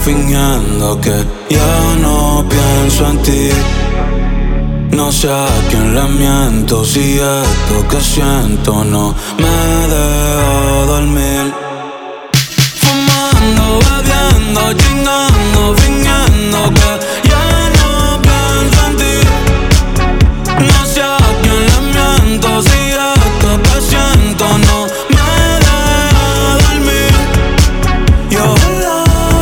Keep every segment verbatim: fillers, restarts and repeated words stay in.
fingiendo que ya no pienso en ti. No sé a quién le miento, si esto que siento no me deja dormir. Fumando, bebiendo, chingando, fingiendo que ya no pienso en ti. No sé a quién le miento, si esto que siento no me deja dormir. Y ojalá,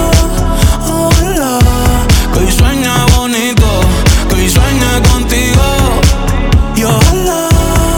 ojalá que hoy sueñe bonito, que hoy sueñe contigo. Y ojalá,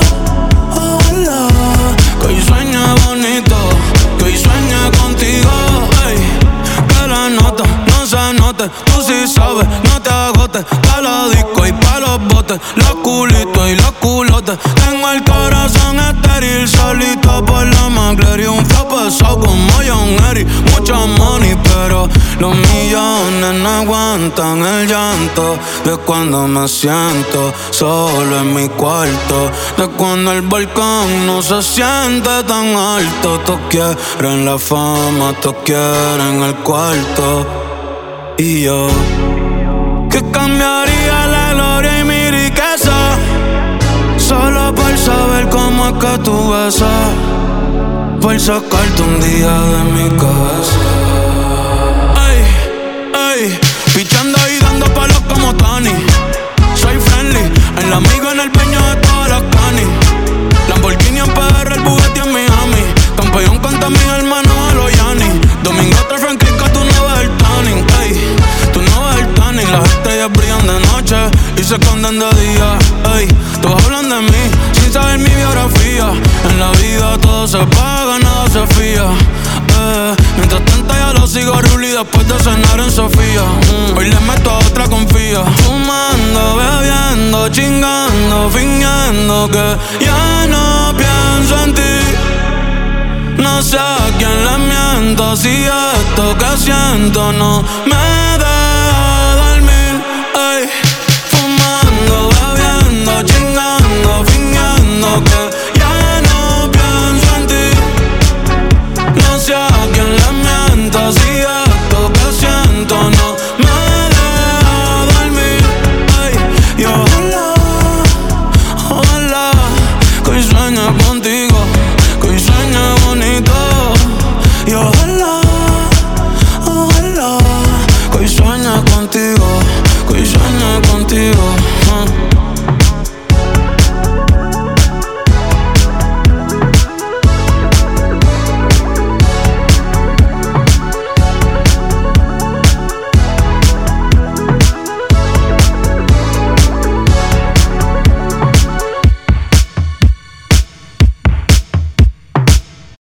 ojalá que hoy sueñe bonito, que hoy sueñe contigo. Ey, que la nota no se note, tú sí sabes, no te agotes. Pa' la disco y pa' los botes, los culitos y los culotes. Tengo el corazón estéril, solito por la McLaren. Un flow pesado como John Eric, mucho money, pero los millones no aguantan el llanto de cuando me siento solo en mi cuarto, de cuando el balcón no se siente tan alto. Todos quieren la fama, todos quieren el cuarto. Y yo, que cambiaría la gloria y mi riqueza solo por saber cómo es que tú besas, por sacarte un día de mi cabeza. Ey, ey, pichando y dando palos como Tony. Soy friendly, el amigo en el peño de todas las canis. Lamborghini en P R, el Bugatti en Miami. Campeón contra mis hermanos a los Yanni. Domingo te Francisco, tú no ves el tanning. Ey, tú no ves el tanning. Las estrellas brillan de noche y se esconden de día. Ey, todos hablan de mí sin saber mi biografía. En la vida todo se paga, nada se fía. Eh, mientras tanto ya lo sigo ruli después de cenar en Sofía. Mm, hoy le meto a otra confía. Fumando, bebiendo, chingando, fingiendo que ya no pienso en ti. No sé a quién le miento, si esto que siento no me da